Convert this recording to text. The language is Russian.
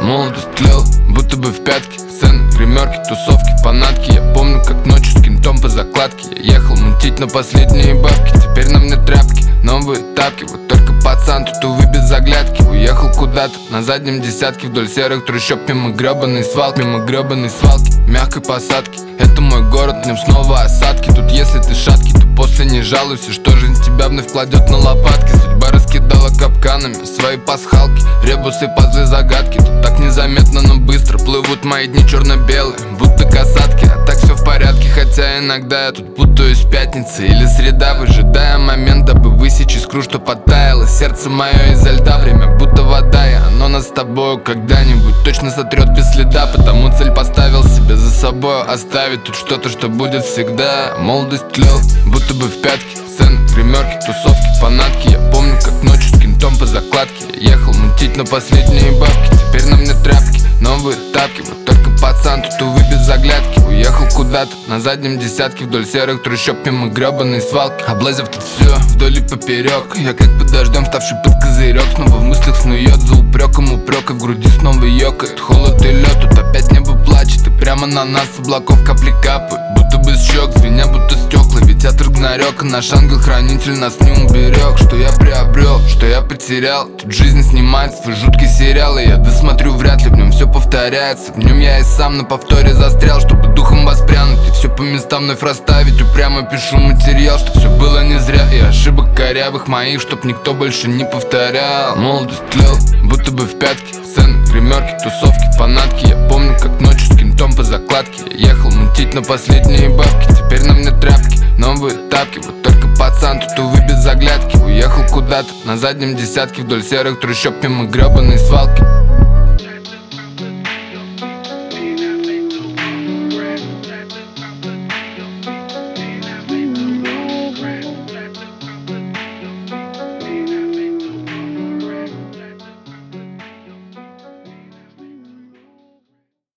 Молодость тлела, будто бы в пятки. Сцены, гримерки, тусовки, фанатки. Я помню, как ночью с кентом по закладке я ехал мутить на последние бабки. Теперь на мне тряпки, новые тапки. Вот только пацан тут, увы, без заглядки. Уехал куда-то на заднем десятке вдоль серых трущоб, мимо гребаной свалки, мягкой посадки. Это мой город, в нем снова осадки. Тут если ты шаткий, то после не жалуйся, что жизнь тебя вновь кладет на лопатки. Судьба раскидала капканами свои пасхалки, ребусы, пазлы, загадки. Тут так незаметно, но быстро плывут мои дни черно-белые, будто касатки. А так все в порядке, хотя иногда я тут путаюсь. Пятница или среда, выжидая момент, дабы высечь искру, что подтаяло сердце мое изо льда. Время будто вода, и оно нас с тобою когда-нибудь точно сотрет без следа. Потому цель поставил себе за собой оставить тут что-то, что будет всегда. Молодость тлела, будто бы в пятки. Сцены, гримерки, тусовки, фанатки. Я помню, как ночью с кентом по закладке я ехал мутить на последние бабки. Теперь на мне тряпки, новые тапки. Вот только пацан тут, увы, без заглядки. Уехал куда-то на заднем десятке вдоль серых трущоб, мимо гребаной свалки. Облазив тут все вдоль и поперек, я как под дождем, ставший под козырек. Снова в мыслях снует за упреком упрек, и в груди снова ёкает холод и лед. Тут опять небо плачет, и прямо на нас с облаков капли капают, будто бы с щек, звеня будто стекла. Ведь от Рагнарёка наш ангел-хранитель нас не уберег. Что я приобрел, что я потерял. Тут жизнь снимает свой жуткий сериал, и я досмотрю, вряд ли в нем все повторяется. В нем я и сам на повторе застрял, чтобы духом воспрянуть и все по местам вновь расставить. Упрямо пишу материал, что все было не зря, и ошибок корявых моих, чтоб никто больше не повторял. Молодость тлела, будто бы в пятки. Сцены, гримерки, тусовки, фанатки. Я помню, как ночью с кентом по закладке я ехал мутить на последние бабки. Теперь на мне тряпки, новые тапки. Вот только пацан тут, увы, без заглядки. Уехал куда-то на заднем десятке вдоль серых трущоб, мимо гребаной свалки.